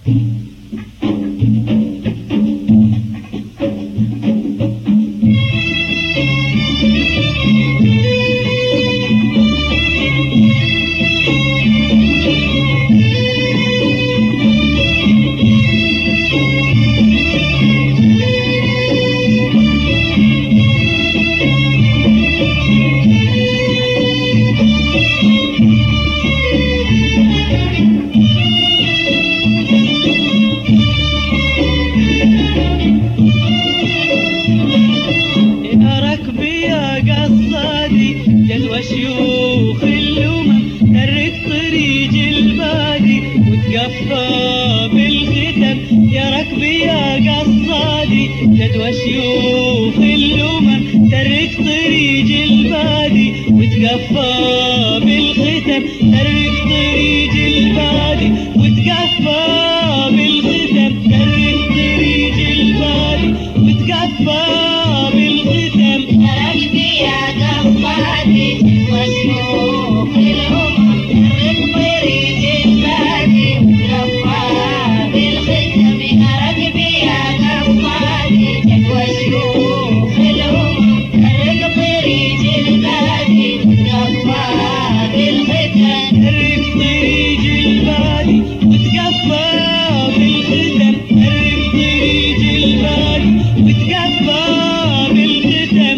شيوخ الأمم ترك طريق البادي وتقفى بالختم يا ركبي يا قصادي جدوى شيوخ الأمم ترك طريق البادي وتقفى بالختم ترك طريق البادي وتقفى بالختم ترك طريق البادي وتقفى بالختم يا ركبي يا قصادي وشيوخ الأمم ترك طريق البادي وتقفى بالختم يا ركبي يا قصادي وشيوخ الأمم ترك طريق البادي وتقفى بالختم ترك طريق البادي وتقفى بالختم ترك طريق البادي وتقفى بالختم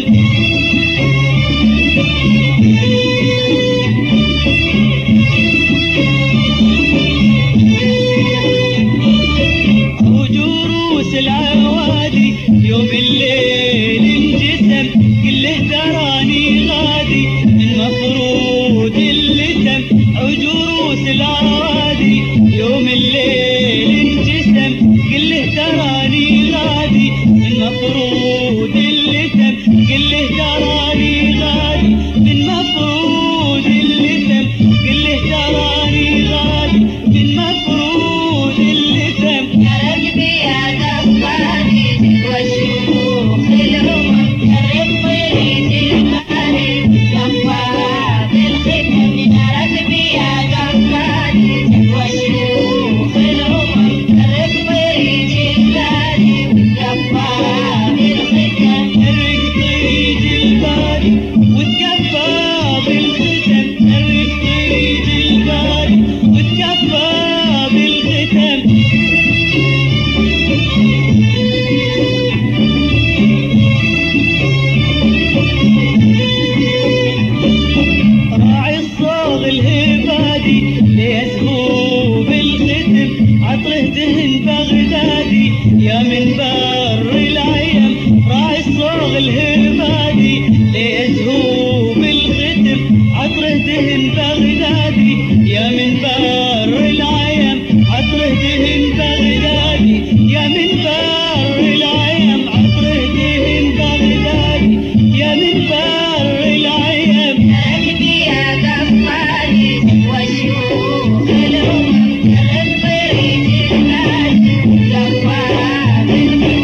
وجروس العوادي يوم الليل انجسم كله تراني غادي المفروض اللي تم وجروس العوادي يوم الليل انجسم كله تراني غادي المفروض اللي تم كله تراني غادي المفروض اللي تم كله تراني غادي المفروض اللي تم يا ركبي يا قصادي وشيوخ الأمم ترك طريق البادي وتقفى بالختم يا ركبي يا قصادي وشيوخ الأمم ترك طريق البادي وتقفى بالختم ترك طريق البادي وتقفى بالختم ترك طريق البادي وتقفى بالختم راعي الصاغ الهبادي ليسهو بالختم عطره دهن بغدادي يا من بر العيم راعي الصاغ الهبادي ليسهو بالختم عطره دهن بغدادي يا من بر العيم عطره دهن بغدادي يا من بر العيم عطره دهن بغدادي يا من بر العيم يا ركبي يا قصادي وشيوخ الأمم ترك طريق البادي وتقفى بالختم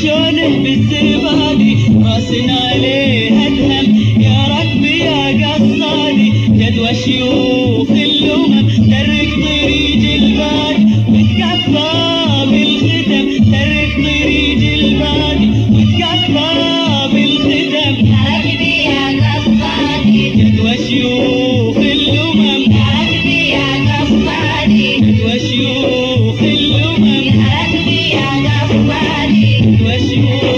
شلونه بالزبادي راسنا عليه ادهم يا ركبي يا قصادي جدوى شيوخ الامم ترك طريق البادي وتكفى بالختم ترك طريق البادي وتكفى بالختم ركبي يا قصادي جدوى شيوخ الامم ركبي يا قصادي جدوى شيوخ الامم ركبي يا قصادي جدوى شيوخ